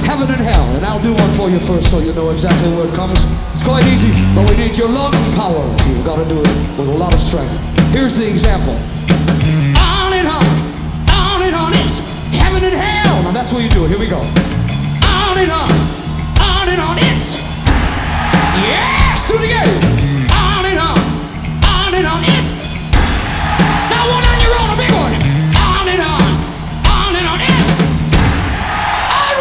heaven and hell. And I'll do one for you first so you know exactly where it comes. It's quite easy, but we need your lung power. So you've got to do it with a lot of strength. Here's the example. On and on, it's heaven and hell. Now that's what you do it. Here we go. On and on, it's, yes, do it again. On and on, it's